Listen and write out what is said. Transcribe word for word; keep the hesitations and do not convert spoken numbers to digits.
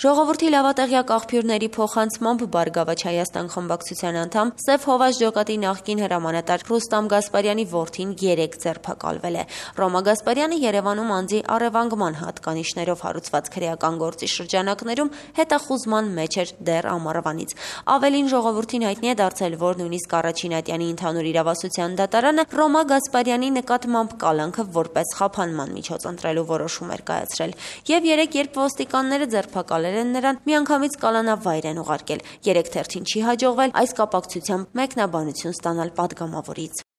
Ժողովրդի լավատեղյակ աղբյուրների փոխանցմամբ Բարգավաճ Հայաստան խմբակցության անդամ Սև Հովազ ջոկատի նախկին հրամանատար Ռուստամ Գասպարյանի որդին երեկ ձերբակալվել է։ Ռոմա Գասպարյանը Երևանում անձի առևանգման հատկանիշներով հարուցված քրեական գործի շրջանակներում հետախուզման մեջ էր դեռ ամառվանից։ Ավելին, ժողովրդին հայտնի է դարձել, որ նույնիսկ առաջին ատյանի ընդհանուր իրավասության դատարանը Ռոմա Գասպարյանի նկատմամբ կալանքը որպես խափանման միջոց ընտրելու որոշում էր կայացրել։ Եվ երեկ, երբ ոստիկանները ձերբակալել նրան, միանգամից կալանավայր են ուղարկել։ Երեք թերթին չի հաջողվել այս կապակցությամբ մեկնաբանություն ստանալ պատգամավորից։